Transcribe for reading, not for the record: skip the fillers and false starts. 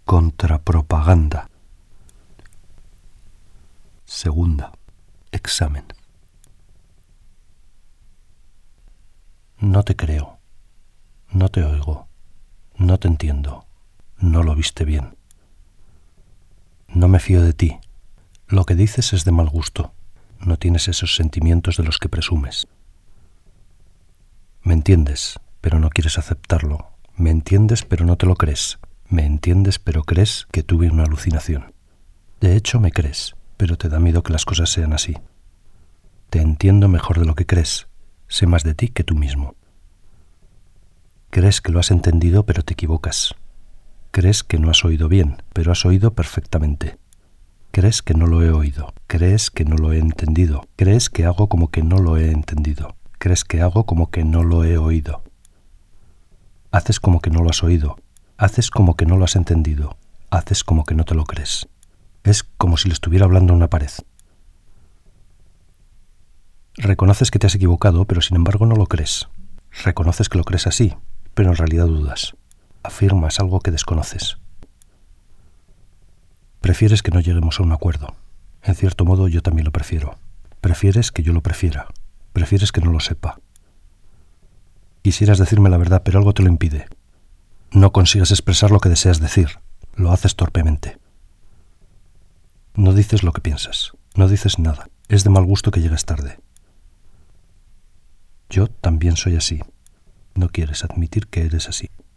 Contrapropaganda. Segunda. Examen. No te creo. No te oigo. No te entiendo. No lo viste bien. No me fío de ti. Lo que dices es de mal gusto. No tienes esos sentimientos de los que presumes. Me entiendes, pero no quieres aceptarlo. Me entiendes, pero no te lo crees. Me entiendes, pero crees que tuve una alucinación. De hecho, me crees, pero te da miedo que las cosas sean así. Te entiendo mejor de lo que crees. Sé más de ti que tú mismo. Crees que lo has entendido, pero te equivocas. Crees que no has oído bien, pero has oído perfectamente. Crees que no lo he oído. Crees que no lo he entendido. Crees que hago como que no lo he entendido. Crees que hago como que no lo he oído. Haces como que no lo has oído. Haces como que no lo has entendido. Haces como que no te lo crees. Es como si le estuviera hablando a una pared. Reconoces que te has equivocado, pero sin embargo no lo crees. Reconoces que lo crees así, pero en realidad dudas. Afirmas algo que desconoces. Prefieres que no lleguemos a un acuerdo. En cierto modo yo también lo prefiero. Prefieres que yo lo prefiera. Prefieres que no lo sepa. Quisieras decirme la verdad, pero algo te lo impide. No consigues expresar lo que deseas decir. Lo haces torpemente. No dices lo que piensas. No dices nada. Es de mal gusto que llegues tarde. Yo también soy así. No quieres admitir que eres así.